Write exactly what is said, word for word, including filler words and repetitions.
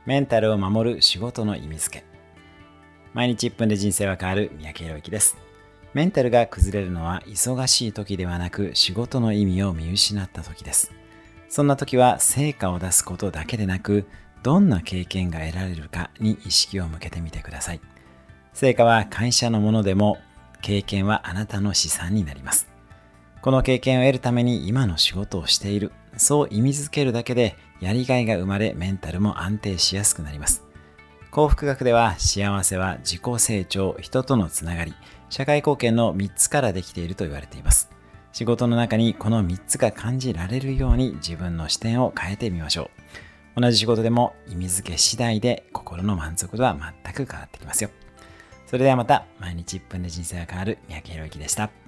メンタルを守る仕事の意味付け。毎日いっぷんで人生は変わる三宅宏之です。メンタルが崩れるのは忙しい時ではなく、仕事の意味を見失った時です。そんな時は成果を出すことだけでなく、どんな経験が得られるかに意識を向けてみてください。成果は会社のものでも、経験はあなたの資産になります。この経験を得るために今の仕事をしている、そう意味づけるだけでやりがいが生まれ、メンタルも安定しやすくなります。幸福学では、幸せは自己成長、人とのつながり、社会貢献のみっつからできていると言われています。仕事の中にこのみっつが感じられるように自分の視点を変えてみましょう。同じ仕事でも意味付け次第で心の満足度は全く変わってきますよ。それではまた、毎日いっぷんで人生が変わる三宅宏之でした。